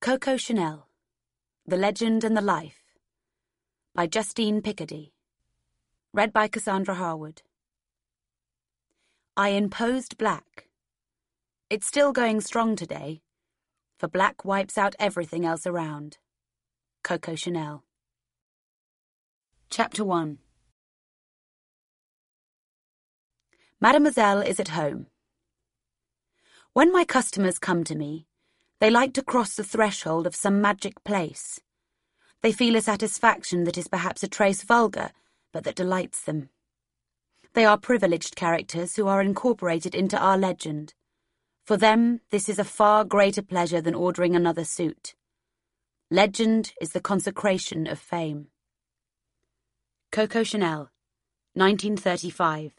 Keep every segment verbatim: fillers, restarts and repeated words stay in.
Coco Chanel, The Legend and the Life, by Justine Picardy. Read by Cassandra Harwood. I imposed black. It's still going strong today, for black wipes out everything else around. Coco Chanel. Chapter one. Mademoiselle is at home. When my customers come to me, they like to cross the threshold of some magic place. They feel a satisfaction that is perhaps a trace vulgar, but that delights them. They are privileged characters who are incorporated into our legend. For them, this is a far greater pleasure than ordering another suit. Legend is the consecration of fame. Coco Chanel, nineteen thirty-five.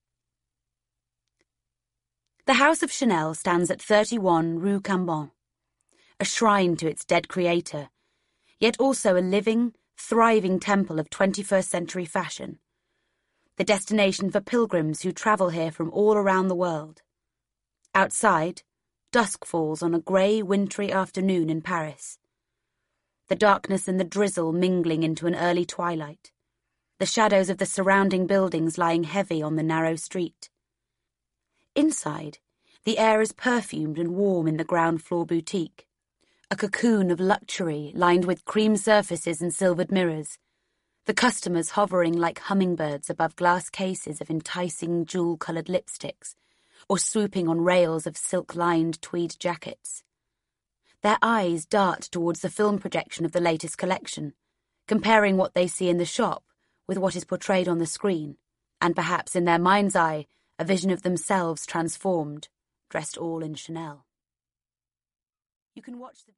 The House of Chanel stands at thirty-one Rue Cambon, a shrine to its dead creator, yet also a living, thriving temple of twenty-first century fashion, the destination for pilgrims who travel here from all around the world. Outside, dusk falls on a grey, wintry afternoon in Paris. The darkness and the drizzle mingling into an early twilight, the shadows of the surrounding buildings lying heavy on the narrow street. Inside, the air is perfumed and warm in the ground-floor boutique, a cocoon of luxury lined with cream surfaces and silvered mirrors, the customers hovering like hummingbirds above glass cases of enticing jewel-coloured lipsticks, or swooping on rails of silk-lined tweed jackets. Their eyes dart towards the film projection of the latest collection, comparing what they see in the shop with what is portrayed on the screen, and perhaps in their mind's eye, a vision of themselves transformed, dressed all in Chanel. You can watch the